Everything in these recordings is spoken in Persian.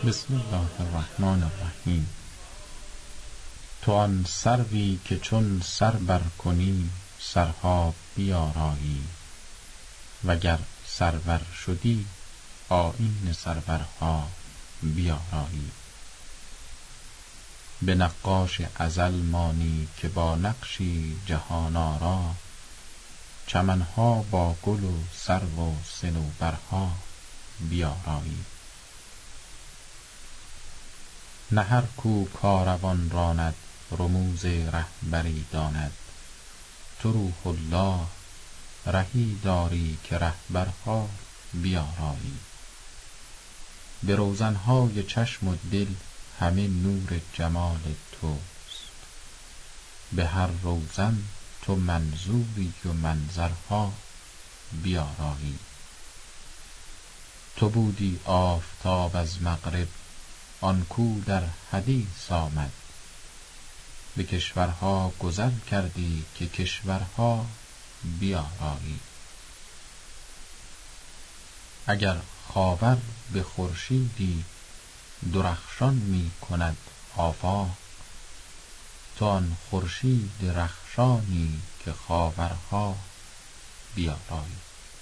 بسم الله الرحمن الرحیم. تو آن سروی که چون سر بر کنی سرها بیارایی، وگر سرور شدی آیین سرورها بیارایی. به نقاش ازل مانی که با نقشی جهان آرا، چمنها با گل و سرو و صنوبرها بیارایی. نه هر کو کاروان راند رموز رهبری داند، تو روح الله رهی داری که رهبرها بیارایی. به روزنهای چشم و دل همه نور جمال توست، به هر روزن تو منظوری و منظرها بیارایی. تو بودی آفتاب از مغرب آن کو در حدیث آمد، به کشورها گذر کردی که کشورها بیارایی. اگر خاور به خورشیدی درخشان می کند آفاق، تو آن خورشید رخشانی که خاورها بیارایی.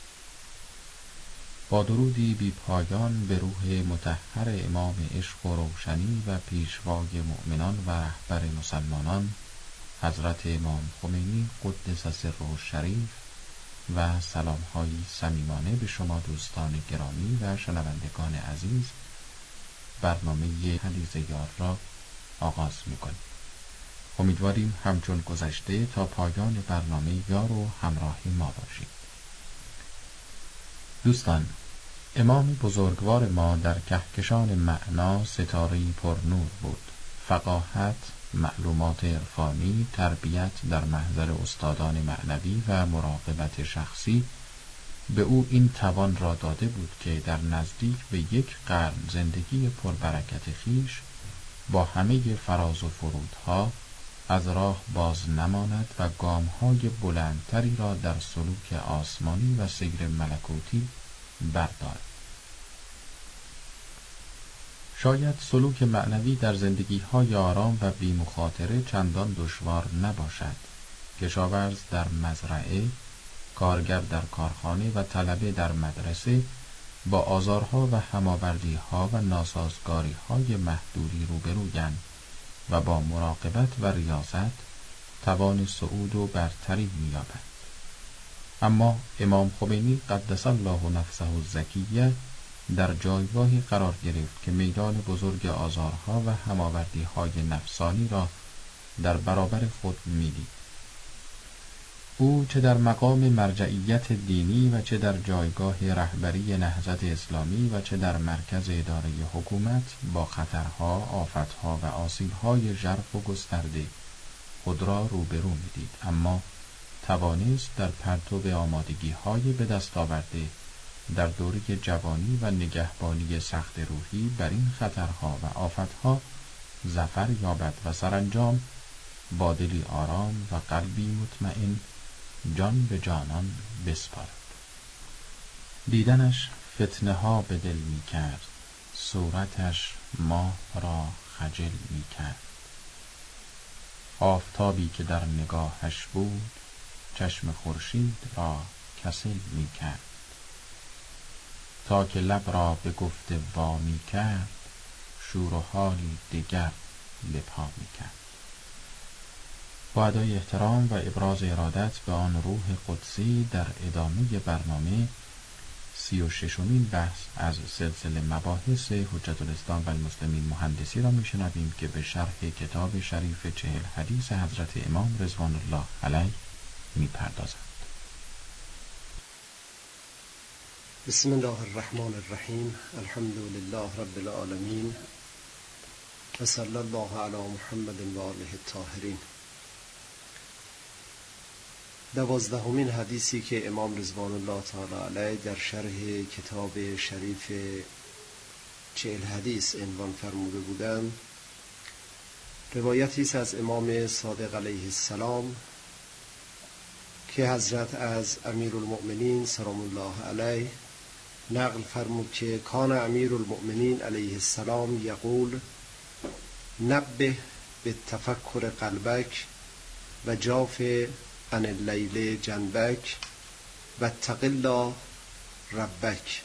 با درودی بی پایان به روح مطهر امام عشق و روشنی و پیشوای مؤمنان و رهبر مسلمانان حضرت امام خمینی قدس سره الشریف، و سلام‌های صمیمانه به شما دوستان گرامی و شنوندگان عزیز. برنامه حدیث یار را آغاز می‌کنیم. امیدواریم همچون گذشته تا پایان برنامه یار و همراه ما باشید. دوستان، امام بزرگوار ما در کهکشان معنا ستاره‌ای پر نور بود. فقاهت، معلومات عرفانی، تربیت در محضر استادان معنوی و مراقبت شخصی به او این توان را داده بود که در نزدیک به 1 قرن زندگی پربرکت خویش با همه فراز و فرودها از راه باز نماند و گام‌های بلندتری را در سلوک آسمانی و سیر ملکوتی بردارد. شاید سلوک معنوی در زندگی‌های آرام و بی مخاطره چندان دشوار نباشد. کشاورز در مزرعه، کارگر در کارخانه و طلبه در مدرسه با آزارها و هماوردی‌ها و ناسازگاری‌های محدودی روبرویند و با مراقبت و ریاضت توان صعود و برتری می‌یابند. اما امام خمینی قدس الله نفسه الزکیه در جایگاهی قرار گرفت که میدان بزرگ آزارها و هماوردی‌های نفسانی را در برابر خود می‌دید. او چه در مقام مرجعیت دینی و چه در جایگاه رهبری نهضت اسلامی و چه در مرکز اداره حکومت با خطرها، آفتها و آسیب‌های ژرف و گسترده خود را روبرو می‌دید، اما توانست در پرتو آمادگی‌های به دست آورده در دوره جوانی و نگهبانی سخت روحی بر این خطرها و آفتها ظفر یابد و سرانجام با دلی آرام و قلبی مطمئن جان به جانان بسپارد. دیدنش فتنه ها به دل می کرد، صورتش ماه را خجل می کرد. آفتابی که در نگاهش بود چشم خورشید را کسل می کرد، تا که لب را به گفت وا می کرد شور و حالی دگر لپا می کرد. با ادای احترام و ابراز ارادت به آن روح قدسی در ادامه برنامه 36مین بحث از سلسله مباحث حجت الاسلام و المسلمین مهندسی را میشنویم که به شرح کتاب شریف 40 حدیث حضرت امام رضوان الله علیه میپردازند. بسم الله الرحمن الرحیم. الحمد لله رب العالمین و صلی الله علی محمد و آله الطاهرین. 12مین حدیثی که امام رضوان الله تعالی علیه در شرح کتاب شریف 40 حدیث عنوان فرموده بودند، روایتی است از امام صادق علیه السلام که حضرت از امیرالمؤمنین سلام الله علیه نقل فرمود که کان امیر المؤمنین علیه السلام یقول نبه به تفکر قلبک و جاف عن اللیل جنبک و اتق الله ربک.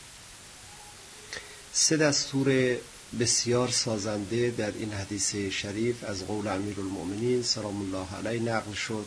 3 دستور بسیار سازنده در این حدیث شریف از قول امیر المؤمنین سلام الله علیه نقل شد.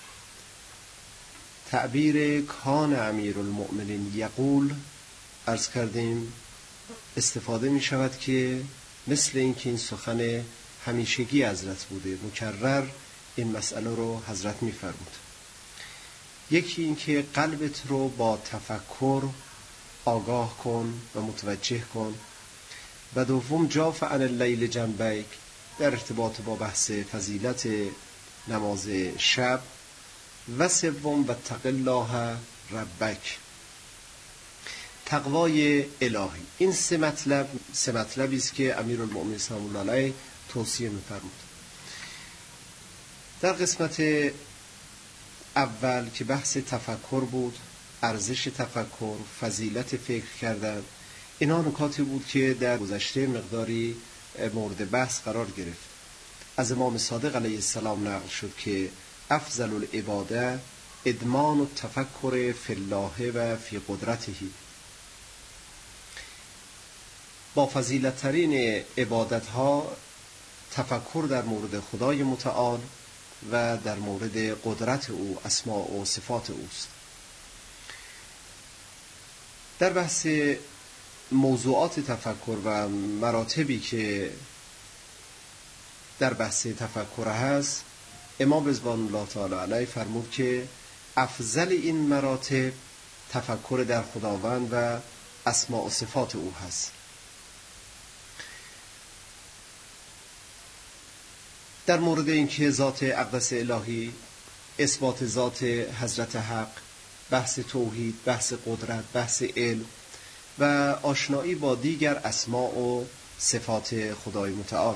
تعبیر کان امیر المؤمنین یقول عرض کردیم استفاده می شود که مثل اینکه این سخن همیشگی حضرت بوده، مکرر این مسئله رو حضرت می فرمود. یکی اینکه قلبت رو با تفکر آگاه کن و متوجه کن، و دوم جاف عن اللیل جنبک در ارتباط با بحث فضیلت نماز شب، و سوم و اتق الله ربک تقوای الهی. این 3 مطلبی است که امیرالمؤمنین سلام الله علیه توصیه می‌فرمود. در قسمت اول که بحث تفکر بود، ارزش تفکر، فضیلت فکر کردن، اینا نکاتی بود که در گذشته مقداری مورد بحث قرار گرفت. از امام صادق علیه السلام نقل شد که افضل العباده ادمان التفکر فی الله و فی قدرته. با فضیلت ترین عبادت ها تفکر در مورد خدای متعال و در مورد قدرت او، اسماء و صفات اوست. در بحث موضوعات تفکر و مراتبی که در بحث تفکر هست، امام رضوان الله تعالی علیه فرمود که افضل این مراتب تفکر در خداوند و اسماء و صفات او هست. در مورد اینکه ذات اقدس الهی، اثبات ذات حضرت حق، بحث توحید، بحث قدرت، بحث علم و آشنایی با دیگر اسماء و صفات خدای متعال.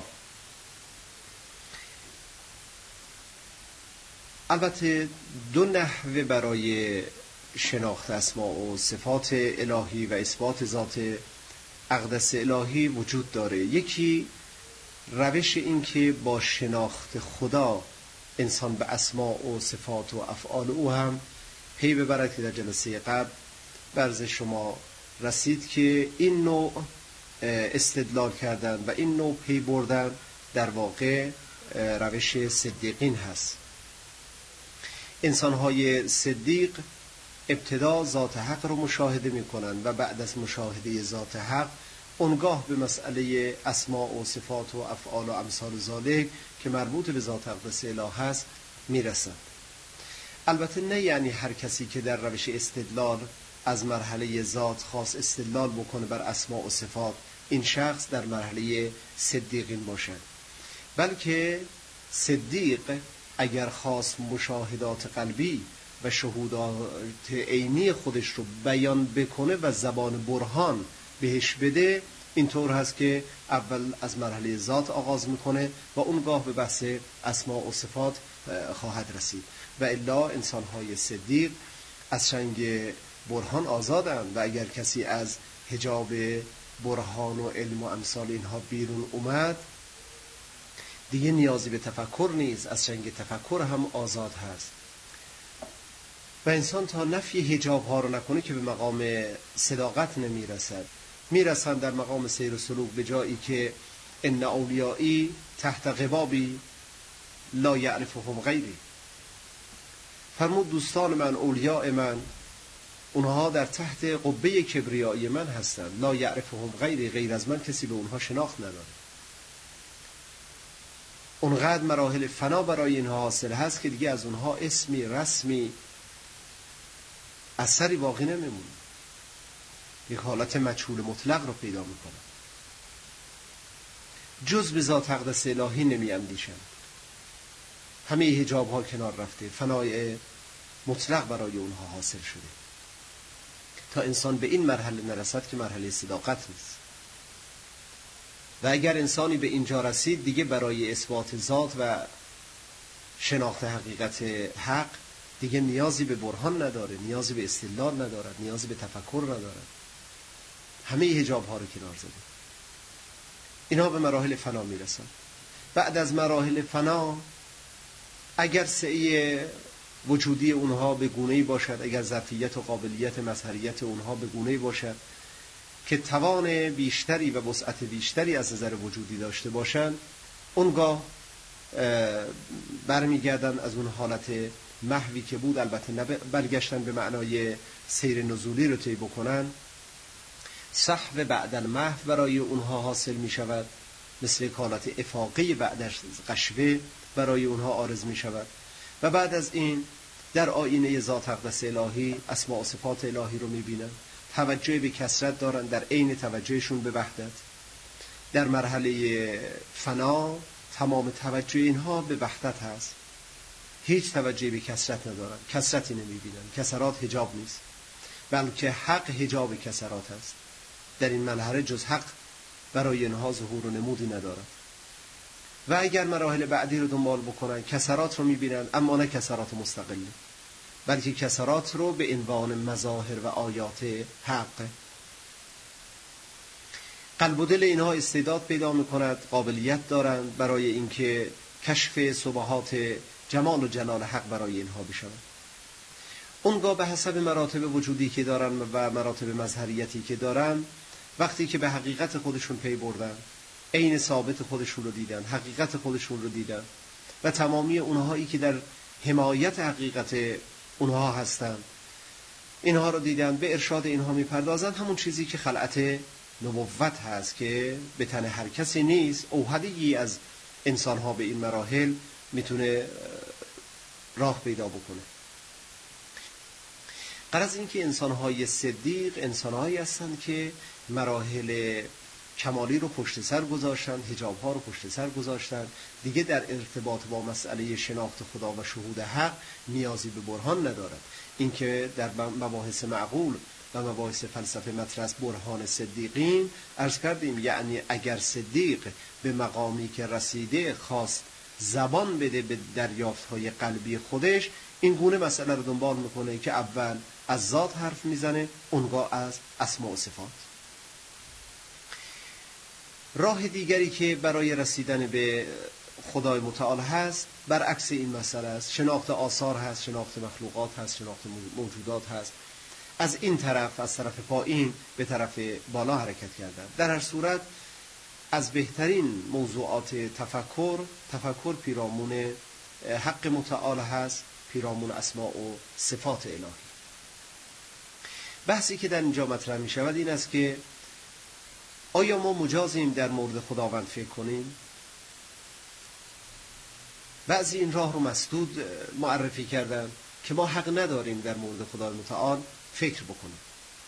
البته 2 نحوه برای شناخت اسماء و صفات الهی و اثبات ذات اقدس الهی وجود داره. یکی روش این که با شناخت خدا انسان به اسماء و صفات و افعال او هم پی ببرد که در جلسه قبل برز شما رسید که این نوع استدلال کردن و این نوع پی بردن در واقع روش صدیقین هست. انسان‌های صدیق ابتدا ذات حق رو مشاهده می‌کنن و بعد از مشاهده ذات حق اونگاه به مسئله اسماء و صفات و افعال و امثال ذالک که مربوط به ذات اقدس اله هست میرسند. البته نه یعنی هر کسی که در روش استدلال از مرحله ذات خاص استدلال بکنه بر اسماء و صفات این شخص در مرحله صدیقین باشد، بلکه صدیق اگر خاص مشاهدات قلبی و شهودات عینی خودش رو بیان بکنه و زبان برهان بهش بده، اینطور هست که اول از مرحله ذات آغاز میکنه و اونگاه به بحث اسماء و صفات خواهد رسید. و الا انسان‌های صدیق از چنگ برهان آزادند و اگر کسی از حجاب برهان و علم و امثال اینها بیرون اومد دیگه نیازی به تفکر نیست، از چنگ تفکر هم آزاد هست. و انسان تا نفی حجاب ها رو نکنه که به مقام صداقت نمیرسد. میرسند در مقام سیر و سلوک به جایی که ان اولیایی تحت قبابی لا یعرفهم غیری. فرمود دوستان من، اولیاء من، اونها در تحت قبه کبریایی من هستند. لا یعرفهم غیری، غیر از من کسی به اونها شناخت نداره. اونقدر مراحل فنا برای اینها حاصل هست که دیگه از اونها اسمی، رسمی، اثری باقی نمیمونه. یک حالت مجهول مطلق رو پیدا میکنن. جز به ذات اقدس الهی نمی اندیشن. همه حجاب ها کنار رفته، فنای مطلق برای اونها حاصل شده. تا انسان به این مرحله نرسد که مرحله صداقت نیست. و اگر انسانی به اینجا رسید دیگه برای اثبات ذات و شناخت حقیقت حق دیگه نیازی به برهان نداره، نیازی به استدلال نداره، نیازی به تفکر نداره. همه حجاب ها رو کنار زده. اینها به مراحل فنا میرسن. بعد از مراحل فنا اگر سعی وجودی اونها به گونه‌ای باشد، اگر ظرفیت و قابلیت مظهریت اونها به گونه‌ای باشد که توان بیشتری و وسعت بیشتری از نظر وجودی داشته باشند، اونگاه برمیگردن از اون حالت محوی که بود، البته برگشتن به معنای سیر نزولی رو طی بکنن. صحو بعد المحو برای اونها حاصل می شود، مثل حالت افاقه بعد از قشوه برای اونها عارض می شود. و بعد از این در آینه ذات اقدس الهی اسماء و صفات الهی رو می بینن، توجه به کثرت دارن در عین توجهشون به وحدت. در مرحله فنا تمام توجه اینها به وحدت هست، هیچ توجه به کثرت ندارن، کثرتی نمی بینن. کثرات حجاب نیست، بلکه حق حجاب کثرات هست. در این مرحله جز حق برای اینها ظهور و نمودی ندارد. و اگر مراحل بعدی رو دنبال بکنن، کثرات رو میبینن، اما نه کثرات مستقله، بلکه کثرات رو به عنوان مظاهر و آیات حق. قلب و دل اینها استعداد پیدا میکند، قابلیت دارند برای اینکه کشف سبحات جمال و جلال حق برای اینها بشود. اونگاه به حسب مراتب وجودی که دارن و مراتب مظهریتی که دارن، وقتی که به حقیقت خودشون پی بردن، عین ثابت خودشون رو دیدن، حقیقت خودشون رو دیدن و تمامی اونهایی که در حمایت حقیقت اونها هستن اینها رو دیدن، به ارشاد اینها میپردازن. همون چیزی که خلعت نبوت هست که به تن هر کسی نیست، اوحدی از انسانها به این مراحل میتونه راه پیدا بکنه. غرض این که انسانهای صدیق انسانهایی هستند که مراحل کمالی رو پشت سر گذاشتن، حجابها رو پشت سر گذاشتن، دیگه در ارتباط با مسئله شناخت خدا و شهود حق نیازی به برهان ندارد. این که در مباحث معقول و مباحث فلسفه مطرح است برهان صدیقین، عرض کردیم یعنی اگر صدیق به مقامی که رسیده خواست زبان بده به دریافت‌های قلبی خودش، این گونه مسئله رو دنبال میکنه که اول از ذات حرف میزنه، اونگاه از اسماء و صفات. راه دیگری که برای رسیدن به خدای متعال هست برعکس این مسئله است. شناخت آثار هست، شناخت مخلوقات هست، شناخت موجودات هست. از این طرف، از طرف پایین به طرف بالا حرکت کردن. در هر صورت از بهترین موضوعات تفکر پیرامون حق متعال هست، پیرامون اسماء و صفات الهی. بحثی که در اینجا مطرح می شود این است که آیا ما مجازیم در مورد خداوند فکر کنیم؟ بعضی این راه رو مسدود معرفی کردن که ما حق نداریم در مورد خدای متعال فکر بکنیم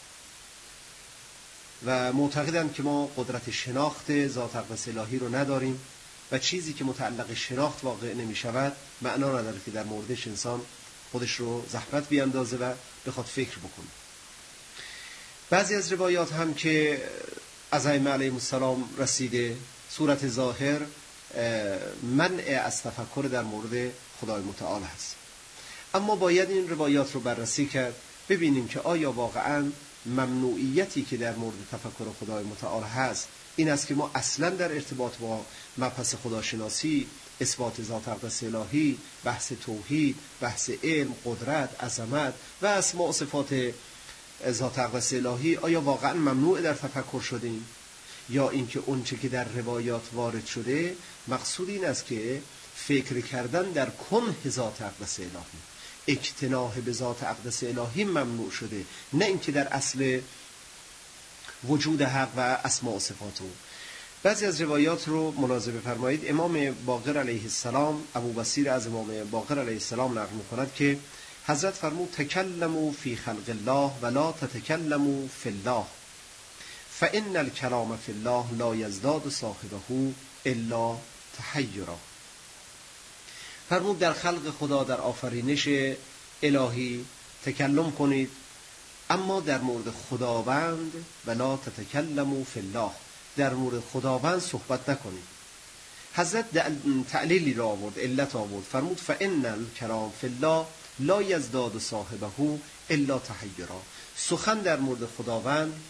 و معتقدند که ما قدرت شناخت ذات اقدس الهی رو نداریم و چیزی که متعلق شناخت واقع نمی شود معنا نداره که در موردش انسان خودش رو زحمت بیاندازه و بخواد فکر بکنه. بعضی از روایات هم که از ائمه علیهم السلام رسیده، صورت ظاهر منع از تفکر در مورد خدای متعال هست. اما باید این روایات رو بررسی کرد، ببینیم که آیا واقعاً ممنوعیتی که در مورد تفکر خدای متعال هست این است که ما اصلاً در ارتباط با مبحث خداشناسی، اثبات ذات اقدس الهی، بحث توحید، بحث علم، قدرت، عظمت و اسماء و صفات ذات اقدس الهی آیا واقعا ممنوع در تفکر شدیم، یا اینکه اون چه که در روایات وارد شده مقصود این است که فکر کردن در کنه ذات اقدس الهی، اکتناح به ذات اقدس الهی ممنوع شده، نه اینکه در اصل وجود حق و اسماء و صفات او. بعضی از روایات رو ملاحظه بفرمایید. امام باقر علیه السلام، ابو بصیر از امام باقر علیه السلام نقل می‌کند که حضرت فرمود تکلموا فی خلق الله ولا تتکلموا فی الله فان الکلام فی الله لا یزداد صاحبه الا تحیرا. فرمود در خلق خدا، در آفرینش الهی تکلم کنید، اما در مورد خداوند ولا تتکلموا فی الله، در مورد خداوند صحبت نکنید. حضرت تعلیلی را آورد، علت آورد، فرمود فان الکلام فی الله لا یزداد صاحبه الا تحیرا. سخن در مورد خداوند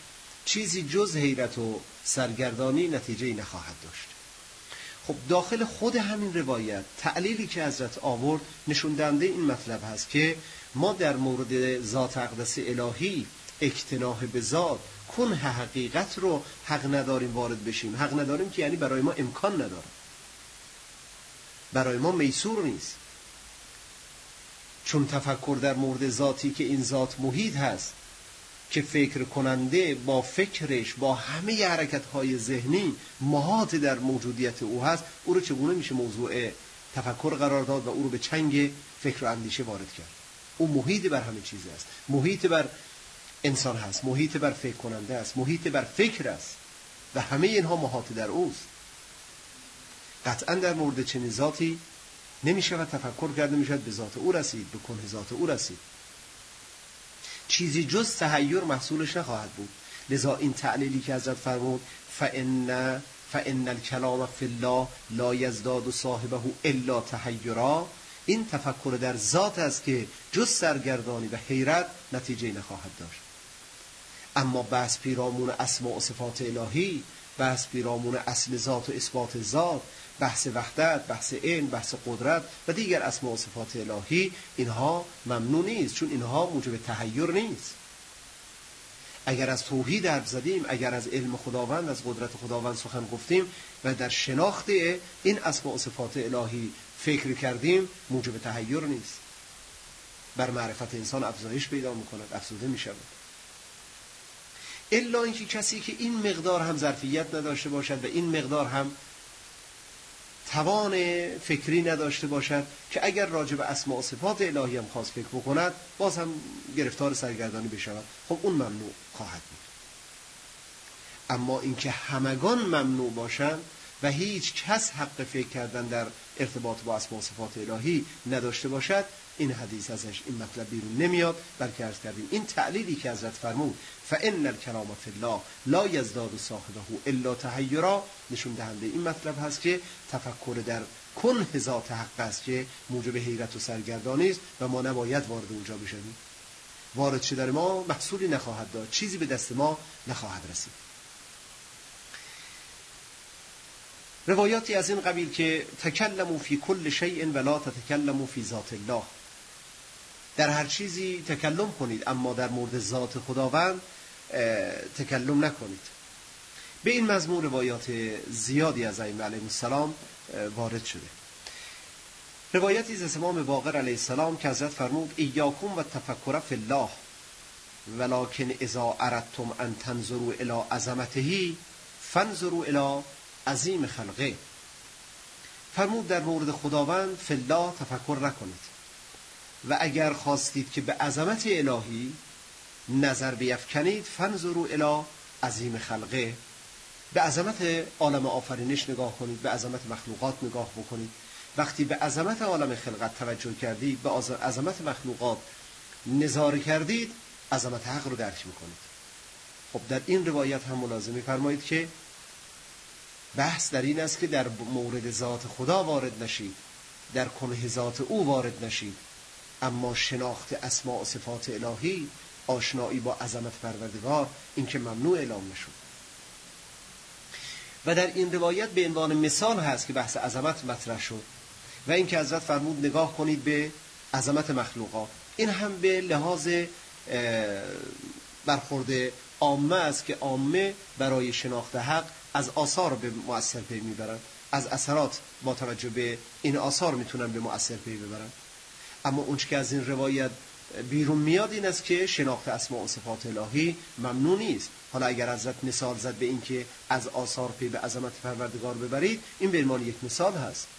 چیزی جز حیرت و سرگردانی نتیجه‌ای نخواهد داشت. خب داخل خود همین روایت تعلیلی که حضرت آورد نشون دهنده این مطلب هست که ما در مورد ذات اقدس الهی اکتناح به ذات کنه حقیقت رو حق نداریم وارد بشیم. حق نداریم که یعنی برای ما امکان نداره، برای ما میسور نیست، چون تفکر در مورد ذاتی که این ذات محیط هست که فکر کننده با فکرش با همه حرکت‌های ذهنی محاط در موجودیت او هست، او رو چگونه میشه موضوع تفکر قرار داد و او رو به چنگ فکر و اندیشه وارد کرد؟ او محیط بر همه چیز است، محیط بر انسان هست، محیط بر فکر کننده است، محیط بر فکر است و همه اینها محاط در اوست. قطعا در مورد چنین ذاتی نمیشه و تفکر کرده میشد به ذات او رسید، به کنه ذات او رسید. چیزی جز تحیر محصولش نخواهد بود. لذا این تعلیلی که حضرت فرمود فإن الكلام فی الله لا یزداد صاحبه الا تحیرا، این تفکر در ذات است که جز سرگردانی و حیرت نتیجه نخواهد داشت. اما بحث پیرامون اسماء و صفات الهی، بحث پیرامون اصل ذات و اثبات ذات، بحث وحدت، بحث علم، بحث قدرت و دیگر اسماء و صفات الهی، اینها ممنوع نیست، چون اینها موجب تحیر نیست. اگر از توحید حرف زدیم، اگر از علم خداوند، از قدرت خداوند سخن گفتیم و در شناخت این اسماء و صفات الهی فکر کردیم، موجب تحیر نیست. بر معرفت انسان افزایش پیدا می‌کند، افزوده می‌شود. الا اینکه کسی که این مقدار هم ظرفیت نداشته باشد و این مقدار هم توان فکری نداشته باشد که اگر راجع به اسماء و صفات الهی هم خواست فکر بکند، باز هم گرفتار سرگردانی بشود، خب اون ممنوع خواهد بود. اما اینکه همگان ممنوع باشند و هیچ کس حق فکر کردن در ارتباط با اسماء و صفات الهی نداشته باشد، این حدیث ازش این مطلب بیرون نمیاد. بلکه عرض کردیم این تعلیلی که حضرت فرمود فإن الكلام فی الله لا یزداد صاحبه الا تحیرا، نشون دهنده این مطلب هست که تفکر در کنه ذات حق است که موجب حیرت و سرگردانی است و ما نباید وارد اونجا بشویم. وارد شدن در ما محصولی نخواهد داد، چیزی به دست ما نخواهد رسید. روایاتی از این قبیل که تکلموا فی کل شیء ولا تتکلموا فی ذات الله، در هر چیزی تکلم کنید اما در مورد ذات خداوند تکلم نکنید. به این مضمون روایات زیادی از ائمه علیهم السلام وارد شده. روایتی از امام باقر علیه السلام که حضرت فرمود ایاکم و تفکر فی الله ولکن اذا اردتم ان تنظروا الی عظمته فانظروا الی عظیم خلقه. فرمود در مورد خداوند فی الله تفکر نکنید و اگر خواستید که به عظمت الهی نظر بیفکنید فانظروا الی عظیم خلقه، به عظمت عالم آفرینش نگاه کنید، به عظمت مخلوقات نگاه بکنید. وقتی به عظمت عالم خلقت توجه کردید، به عظمت مخلوقات نظاره کردید، عظمت حق رو درک میکنید. خب در این روایت هم ملازمه فرمایید که بحث در این است که در مورد ذات خدا وارد نشید، در کنه ذات او وارد نشید، اما شناخت اسماء و صفات الهی، آشنایی با عظمت پروردگار، این که ممنوع اعلام نشد. و در این روایت به عنوان مثال هست که بحث عظمت مطرح شد و این که حضرت فرمود نگاه کنید به عظمت مخلوقات. این هم به لحاظ برخورد عامه است که عامه برای شناخت حق از آثار به مؤثر پی میبرن، از اثرات با توجه به این آثار میتونن به مؤثر پی ببرن. اما اون که از این روایت بیرون میاد این است که شناخت اسماء و صفات الهی ممنوع نیست. حالا اگر حضرت مثال زد به این که از آثار پی به عظمت پروردگار ببرید، این به عنوان یک مثال هست.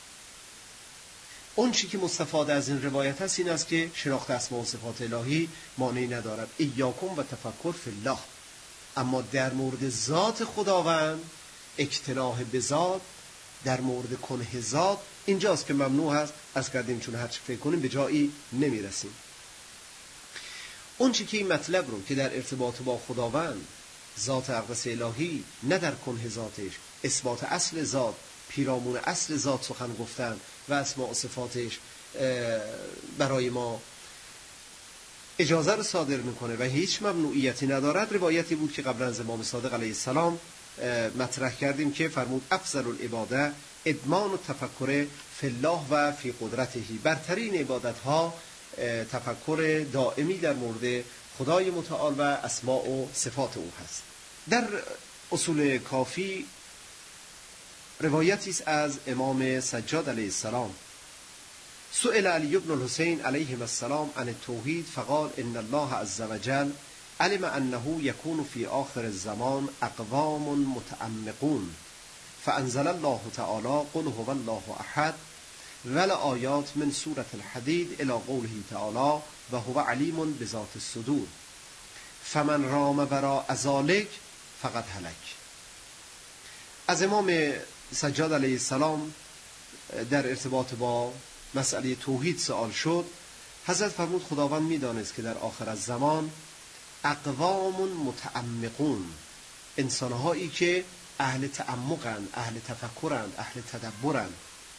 اون چی که مستفاد از این روایت هست این است که شناخت اسماء و صفات الهی مانعی ندارد. ایاکم و تفکر فی الله، اما در مورد ذات خداوند، اکتناح به ذات، در مورد کنه ذات، اینجاست که ممنوع هست. از کردیم چون هر چی فکر کنیم به جایی نمیرسیم. اون چی که این مطلب رو که در ارتباط با خداوند، ذات اقدس الهی، نه در کنه ذاتش، اثبات اصل ذات، پیرامون اصل ذات سخن گفتن و اسماء و صفاتش برای ما اجازه رو صادر میکنه و هیچ ممنوعیتی ندارد، روایتی بود که قبلا از امام صادق علیه السلام مطرح کردیم که فرمود افضل العباده ادمان و تفکر فی الله و فی قدرته. برترین عبادت ها تفکر دائمی در مورد خدای متعال و اسماء و صفات او هست. در اصول کافی روایتی است از امام سجاد علیه السلام: سئل علی بن الحسین علیه السلام عن التوحید فقال ان الله عز وجل علم انه یکون فی آخر الزمان اقوام متعمقون فانزل الله تعالی قل هو الله احد والآیات من سورة الحدید الی قوله تعالی و هو علیم بذات الصدور فمن رام وراء ذلک فقد هلک. از امام سجاد علیه السلام در ارتباط با مسئله توحید سوال شد. حضرت فرمود خداوند میدانست که در آخر از زمان اقوام متعمقون، انسانهایی که اهل تعمقند، اهل تفکرند، اهل تدبرند،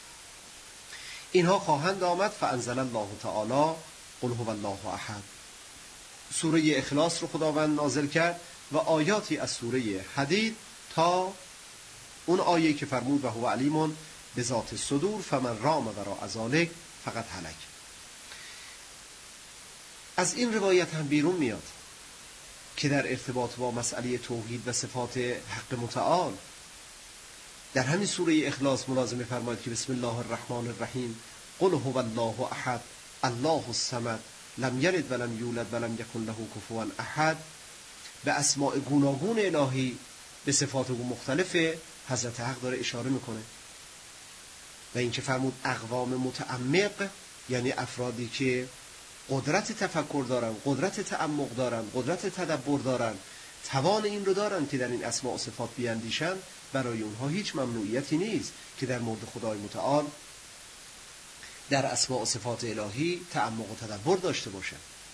اینها خواهند آمد. فانزل الله تعالی قل هو الله احد، سوره اخلاص رو خداوند نازل کرد و آیاتی از سوره حدید تا اون آیه که فرمود و هو علیم بذات الصدور فمن رام وراء ذلک فقط هلک. از این روایت هم بیرون میاد که در ارتباط با مسئله توحید و صفات حق متعال در همین سوره اخلاص ملازمه فرماید که بسم الله الرحمن الرحیم قل هو الله احد الله الصمد لم یلد ولم یولد ولم یکن له کفوا احد. به اسماء گوناگون الهی، به صفات مختلف حضرت حق داره اشاره میکنه. و این که فرمود اقوام متعمق، یعنی افرادی که قدرت تفکر دارن، قدرت تعمق دارن، قدرت تدبر دارن، توان این رو دارن که در این اسماء و صفات بیاندیشن. برای اونها هیچ ممنوعیتی نیست که در مورد خدای متعال در اسماء و صفات الهی تعمق و تدبر داشته باشن.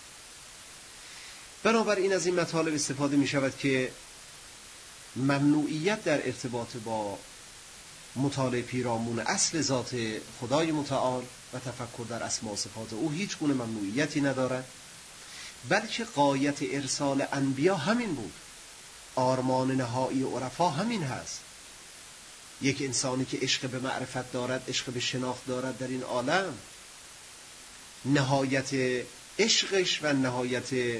بنابراین از این مطالب استفاده می شود که ممنوعیت در ارتباط با مطالعه پیرامون اصل ذات خدای متعال و تفکر در اسماء و صفات او هیچ گونه ممنوعیتی ندارد، بلکه غایت ارسال انبیا همین بود. آرمان نهایی عرفا همین هست. یک انسانی که عشق به معرفت دارد، عشق به شناخت دارد در این عالم، نهایت عشقش و نهایت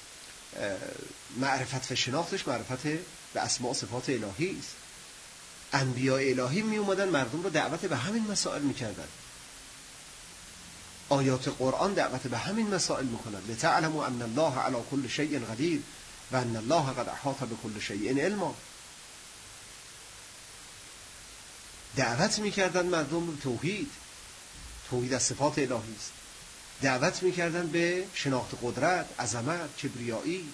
معرفت و شناختش معرفت به اسماء و صفات الهی است. انبیاء الهی می اومدن مردم رو دعوت به همین مسائل میکردن. آیات قرآن دعوت به همین مسائل میکنند. لتعلموا ان الله علی کل شیء قدیر و ان الله قد احاط بكل شیء علما. دعوت میکردن مردم به توحید، توحید از صفات الهی است. دعوت میکردن به شناخت قدرت، عظمت، کبریایی.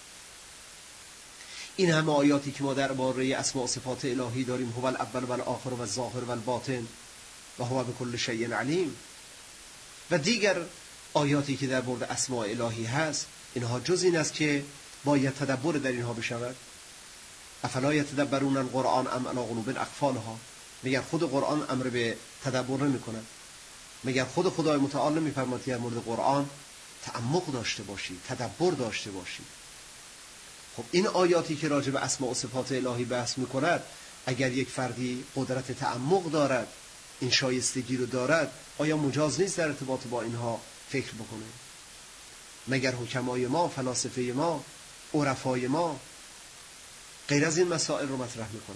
این همه آیاتی که ما درباره اسماء و صفات الهی داریم، هو الاول و الاخر و الظاهر و الباطن و هو بكل شیء علیم، و دیگر آیاتی که در مورد اسماء الهی هست، اینها جز این است که باید تدبر در اینها بشود. افلا یتدبرون القرآن ام علی قلوب اقفالها. مگر خود قرآن امر به تدبر نمی‌کند؟ مگر خود خدای متعال نمی‌فرماید در مورد قرآن تعمق داشته باشید، تدبر داشته باشید؟ خب این آیاتی که راجع به اسماء و صفات الهی بحث می‌کند، اگر یک فردی قدرت تعمق دارد، این شایستگی رو دارد، آیا مجاز نیست در ارتباط با اینها فکر بکنه؟ مگر حکمای ما، فلاسفه ما، عرفای ما غیر از این مسائل رو مطرح میکنن؟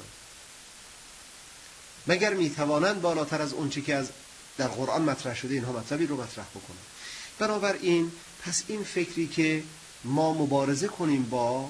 مگر میتوانند بالاتر از اون چی که از در قرآن مطرح شده اینها مطلبی رو مطرح بکنن؟ بنابراین پس این فکری که ما مبارزه کنیم با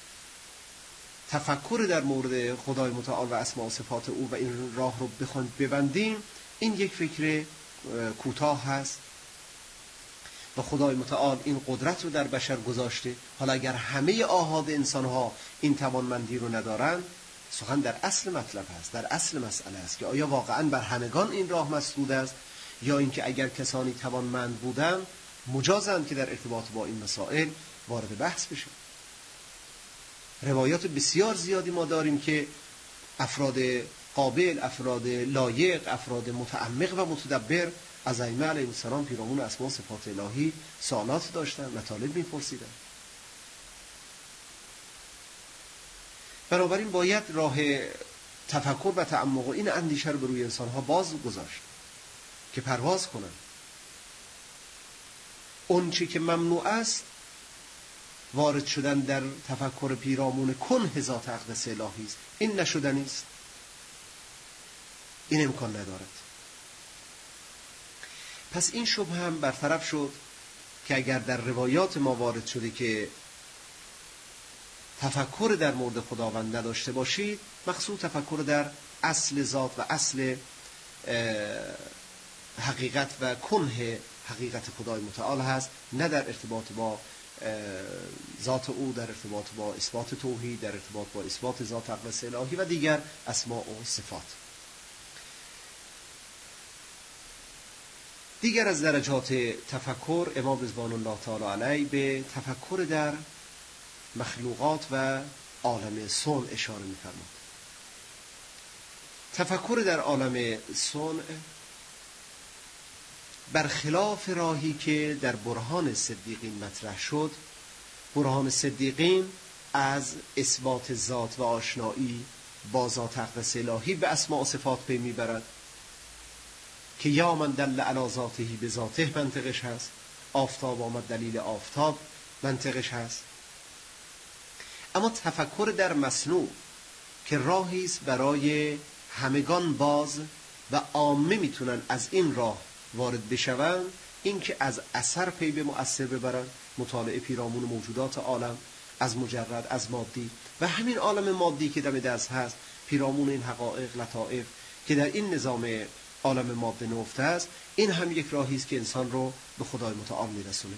تفکر در مورد خدای متعال و اسماء و صفات او و این راه رو بخوایم ببندیم، این یک فکر کوتاه هست و خدای متعال این قدرت رو در بشر گذاشته. حالا اگر همه آحاد انسانها این توانمندی رو ندارن، سخن در اصل مطلب هست، در اصل مسئله است که آیا واقعا بر همگان این راه مسدود است، یا اینکه اگر کسانی توانمند بودن مجازند که در ارتباط با این مسائل وارد بحث بشه. روایات بسیار زیادی ما داریم که افراد قابل، افراد لایق، افراد متعمق و متدبر از ائمه علیهم السلام پیرامون اسماء و صفات الهی سوالات داشتن، مطالب می‌پرسیدن. بنابراین باید راه تفکر و تعمق و این اندیشه رو به روی انسان‌ها باز گذاشت که پرواز کنن. اون چی که ممنوع است وارد شدن در تفکر پیرامون کنه ذات اقدس الهی است. این نشدنی است، این امکان ندارد. پس این شبهه هم برطرف شد که اگر در روایات ما وارد شده که تفکر در مورد خداوند نداشته باشید، مقصود تفکر در اصل ذات و اصل حقیقت و کنه حقیقت خدای متعال هست، نه در ارتباط با ذات او، در ارتباط با اثبات توحید، در ارتباط با اثبات ذات اقدس الهی و دیگر اسماء و صفات. دیگر از درجات تفکر امام رضوان الله تعالی علیه به تفکر در مخلوقات و عالم صنع اشاره می‌فرماد. تفکر در عالم صنع برخلاف راهی که در برهان صدیقین مطرح شد، برهان صدیقین از اثبات ذات و آشنایی با ذات اقدس الهی به اسماء و صفات پی میبرد که یا من دل علی ذاته به ذاته منطقش هست، آفتاب آمد دلیل آفتاب منطقش هست. اما تفکر در مصنوع که راهی است برای همگان باز و عامه میتونن از این راه وارد بشوند، این که از اثر پی به مؤثر ببرن، مطالعه پیرامون موجودات عالم از مجرد، از مادی و همین عالم مادی که دم دست هست، پیرامون این حقایق، لطائف که در این نظام عالم ماده نهفته است، این هم یک راهی است که انسان رو به خدای متعال میرسونه.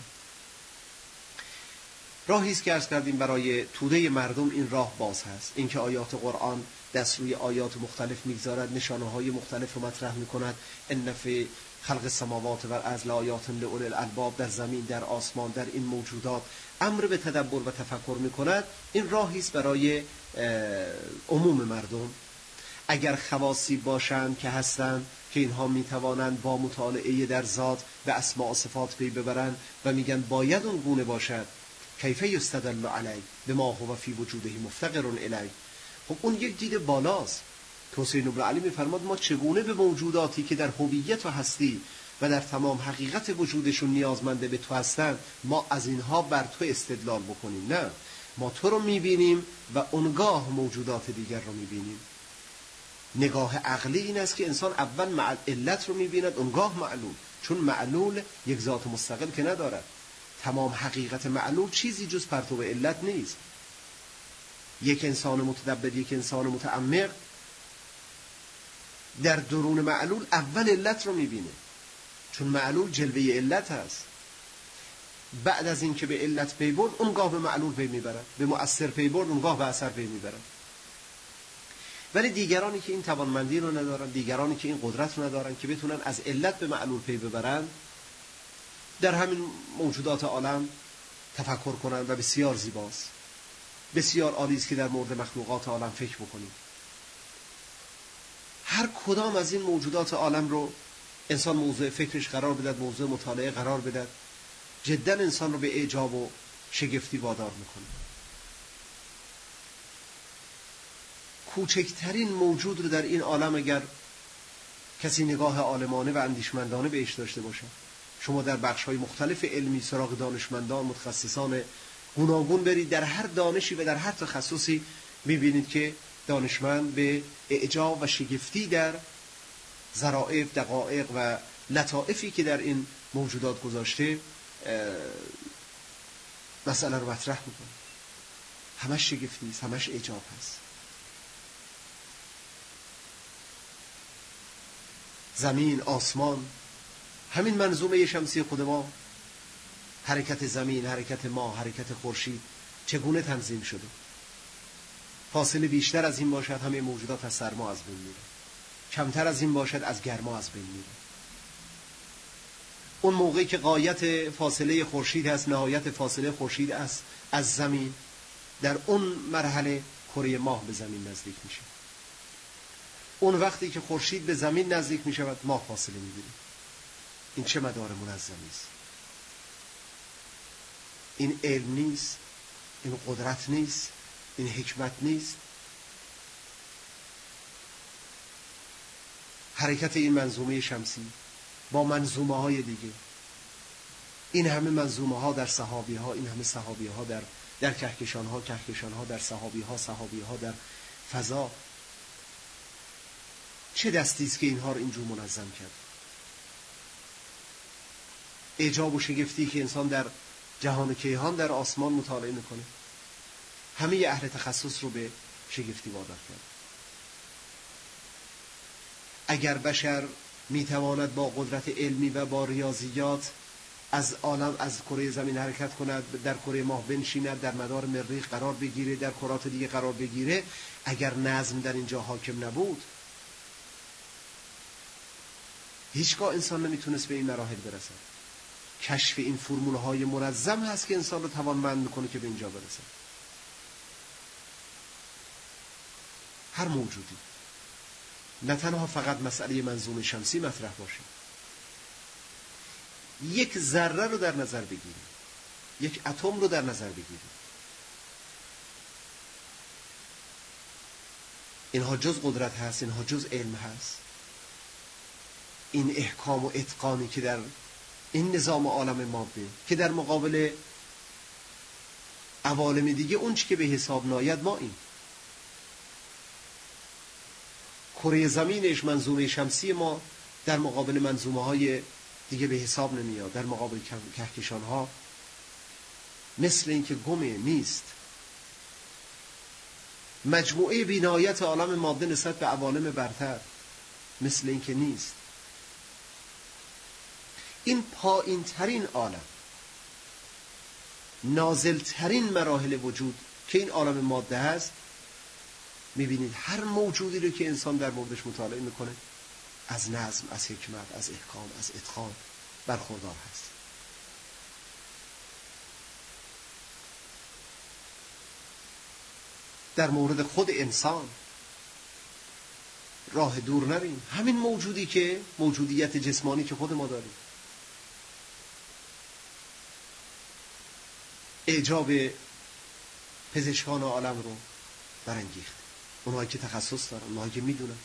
راهی است که عرض کردیم برای توده مردم این راه باز هست. اینکه آیات قرآن دست روی آیات مختلف میگذارد، نشانه‌های مختلف رو مطرح میکند. ان فی خلق السماوات والارض لآیات لأولی الالباب، در زمین، در آسمان، در این موجودات امر به تدبر و تفکر میکند. این راهی است برای عموم مردم. اگر خواصی باشند که هستند که اینها میتوانند با مطالعه در ذات و اسماء و صفات پی ببرند و میگن باید اون گونه باشد، کیف یستدل علی بما هو فی وجوده مفتقر الیه. خب اون یک دید بالاست که حسین بن علی میفرماد ما چگونه به موجوداتی که در هویت و هستی و در تمام حقیقت وجودشون نیازمند به تو هستند، ما از اینها بر تو استدلال بکنیم؟ نه، ما تو رو میبینیم و اونگاه موجودات دیگر رو میبینیم. نگاه عقلی این است که انسان اول علت رو میبیند، اونگاه معلول، چون معلول یک ذات مستقل که ندارد. تمام حقیقت معلول چیزی جز پرتو علت نیست. یک انسان متدبر، یک انسان متعمق در درون معلول اول علت رو میبینه، چون معلول جلوه علت هست. بعد از این که به علت پی برد، اونگاه به معلول پی میبرن، به مؤثر پی برد، اونگاه به اثر پی میبرن. ولی دیگرانی که این توانمندی رو ندارن، دیگرانی که این قدرت رو ندارن که بتونن از علت به معلول پی ببرن، در همین موجودات عالم تفکر کنن و بسیار زیباست، بسیار عالی است که در مورد مخلوقات عالم فکر بکنیم. هر کدام از این موجودات عالم رو انسان موضوع فکرش قرار بدهد، موضوع مطالعه قرار بدهد، جدا انسان رو به اعجاب و شگفتی وادار میکنه. کوچکترین موجود رو در این عالم اگر کسی نگاه عالمانه و اندیشمندانه بهش داشته باشه، شما در بخش‌های مختلف علمی سراغ دانشمندان، متخصصان گوناگون برید، در هر دانشی و در هر تخصصی می‌بینید که دانشمند به اعجاب و شگفتی در ظرافت، دقایق و لطائفی که در این موجودات گذاشته مسئله رو مطرح می‌کنه. همش شگفتی است، همش اعجاب هست. زمین، آسمان، همین منظومه شمسی خود ما، حرکت زمین، حرکت ماه، حرکت خورشید چگونه تنظیم شده؟ فاصله بیشتر از این باشد همه موجودات از سرما از بین میره، کمتر از این باشد از گرما از بین میره. اون موقعی که غایت فاصله خورشید هست، نهایت فاصله خورشید است از زمین، در اون مرحله کره ماه به زمین نزدیک میشه. اون وقتی که خورشید به زمین نزدیک میشود، ماه فاصله میگیره. این چه مدار منظمی است؟ این علم نیست؟ این قدرت نیست؟ این حکمت نیست؟ حرکت این منظومه شمسی با منظومه های دیگه، این همه منظومه ها در صحابی ها، این همه صحابی ها در کهکشان ها، کهکشان ها در صحابی ها، صحابی ها در فضا، چه دستی است که اینها رو اینجور منظم کرد؟ اعجاب و شگفتی که انسان در جهان کیهان در آسمان مطالعه میکنه، همه اهل تخصص رو به شگفتی وادار کرد. اگر بشر میتواند با قدرت علمی و با ریاضیات از عالم، از کره زمین حرکت کند، در کره ماه بنشیند، در مدار مریخ قرار بگیره، در کرات دیگه قرار بگیره، اگر نظم در اینجا حاکم نبود، هیچگاه انسان نمیتونست به این مراحل برسد. کشف این فرموله های منظم هست که انسان رو توانمند میکنه که به اینجا برسه. هر موجودی، نه تنها فقط مسئله منظومه شمسی مطرح باشه، یک ذره رو در نظر بگیریم، یک اتم رو در نظر بگیریم، اینها جز قدرت هست، اینها جز علم هست. این احکام و اتقانی که در این نظام عالم ماده که در مقابل عوالم دیگه اون چی که به حساب ناید ما این کره زمینش منظومه شمسی ما در مقابل منظومه های دیگه به حساب نمیاد، در مقابل کهکشان ها مثل این که گمه نیست. مجموعه بینایت عالم ماده نسبت به عوالم برتر مثل این که نیست. این پایین ترین عالم، نازل ترین مراحل وجود که این عالم ماده هست، میبینید هر موجودی رو که انسان در موردش مطالعه میکنه از نظم، از حکمت، از احکام، از اتقان برخوردار هست. در مورد خود انسان راه دور نریم، همین موجودی که موجودیت جسمانی که خود ما داریم، اعجاب پزشکان عالم رو برانگیخته. اونهایی که تخصص دارن، اونهایی که میدونن،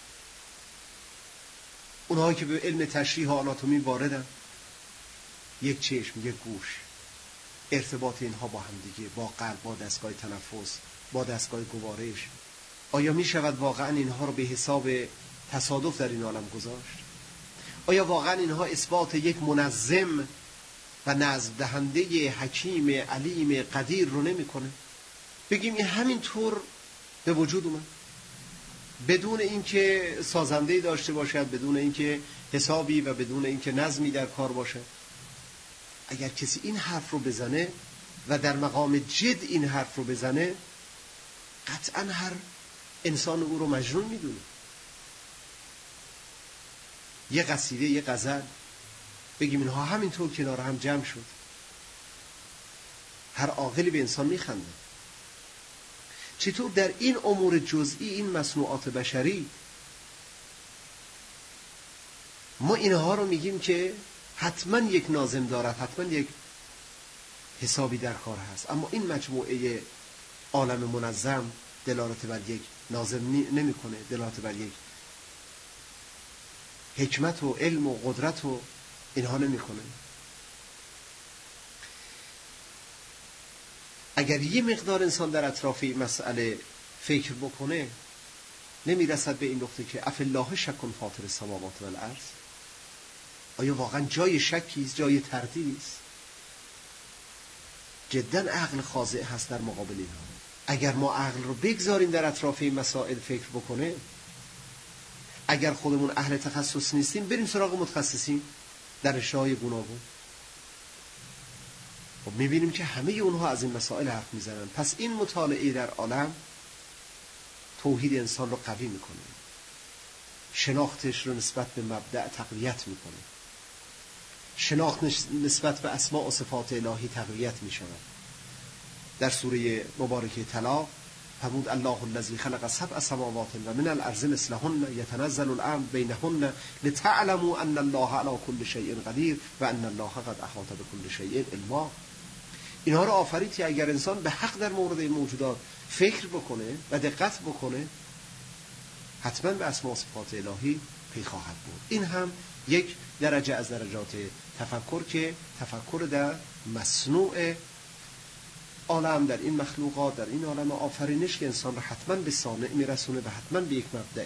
اونهایی که به علم تشریح و آناتومی واردن، یک چشم، یک گوش، ارتباط اینها با هم دیگه، با قلب، با دستگاه تنفس، با دستگاه گوارش، آیا می شود واقعا اینها رو به حساب تصادف در این عالم گذاشت؟ آیا واقعا اینها اثبات یک منظم و نظم دهنده حکیم علیم قدیر رو نمی کنه؟ بگیم این همین طور به وجود اومد بدون اینکه سازنده‌ای داشته باشد، بدون اینکه حسابی و بدون اینکه نظمی در کار باشد. اگر کسی این حرف رو بزنه و در مقام جد این حرف رو بزنه، قطعا هر انسان او رو مجنون میدونه. یه قصیده، یه غزل، بگیم اینها همینطور کنار هم جمع شد، هر عاقلی به انسان میخنده. چطور در این امور جزئی، این مصنوعات بشری، ما اینها رو میگیم که حتما یک ناظم دارد، حتما یک حسابی در کار هست، اما این مجموعه عالم منظم دلالت بر یک ناظم نمیکنه، دلالت بر یک حکمت و علم و قدرت و اینها نمیکنه. اگر یه مقدار انسان در اطراف این مسئله فکر بکنه، نمیرسد به این نقطه که افالله شک فاطر السماوات والارض. آیا واقعا جای شکی است، جای تردیدی است؟ جدا عقل خاضع هست در مقابل اینها. اگر ما عقل رو بگذاریم در اطراف این مسائل فکر بکنه، اگر خودمون اهل تخصص نیستیم، بریم سراغ متخصصین در رشته‌های گوناگون، خب میبینیم که همه اونها از این مسائل حرف میزنن. پس این مطالعه در عالم توحید انسان رو قوی میکنه، شناختش رو نسبت به مبدأ تقویت میکنه، شناخت نسبت به اسماء و صفات الهی تقویت میشود. در سوره مبارکه طلاق فرمود الله الذی خلق 7 سماوات و من الارض مثلهن یتنزل الامر بینهن لتعلموا ان الله علی کل شیء قدیر و ان الله قد احاط بكل شیء علما. اینها رو آفرید که اگر انسان به حق در مورد این موجودات فکر بکنه و دقت بکنه حتما به اسماء و صفات الهی پی خواهد بود. این هم یک درجه از درجات تفکر که تفکر در مصنوع عالم، در این مخلوقات، در این عالم آفرینش که انسان را حتما به صانع میرسونه و حتما به یک مبدأ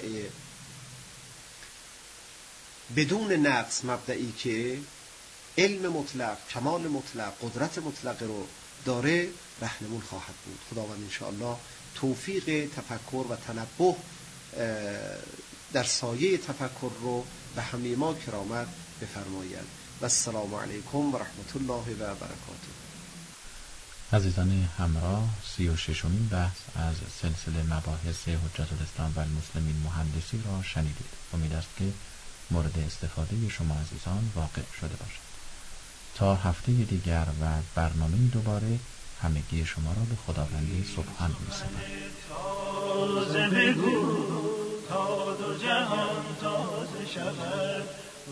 بدون نقص، مبدئی که علم مطلق، کمال مطلق، قدرت مطلق رو داره رهنمون خواهد بود. خداوند انشاءالله توفیق تفکر و تنبه در سایه تفکر رو به همه ما کرامت بفرماید. و السلام علیکم و رحمت الله و برکاته. عزیزان همراه، 36مین بحث از سلسله مباحث حجت الاسلام و المسلمین مهندسی را شنیدید. امید است که مورد استفاده شما عزیزان واقع شده باشد. تا هفته دیگر و برنامه دوباره همگی شما را به خداوند سبحان می‌سپارم. تازه بگو تا دو جهان تازه شود،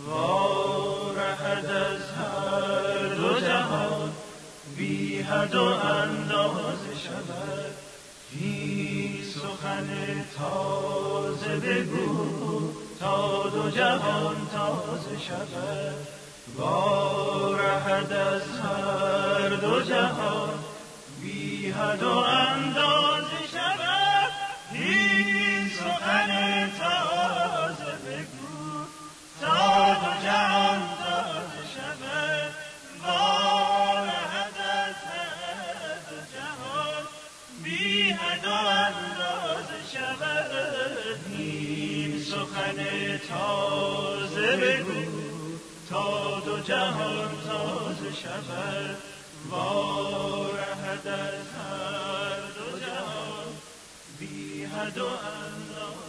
وارهد از هر دو جهان بی حد و اندازه شود. این سخن تازه بگو تا دو جهان تازه شود، وارهد از هر دو جهان بی حد و اندازه شود. این سخن تازه بگو تا دو جهان تازه شود، وارهد از هر دو جهان بی حد و اندازه شود. این سخن تازه بگو تا دو جهان تازه شود، وارهد از هر دو جهان بی حد و اندازه